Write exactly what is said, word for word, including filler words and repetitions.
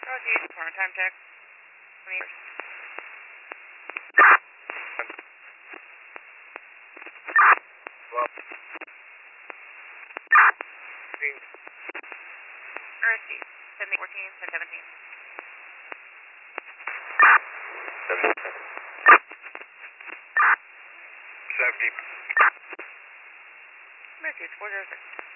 Northeast corner, time check. twenty years. Well, Northeast, seventy fourteen, ten seventeen. seventy. Northeast, four zero six.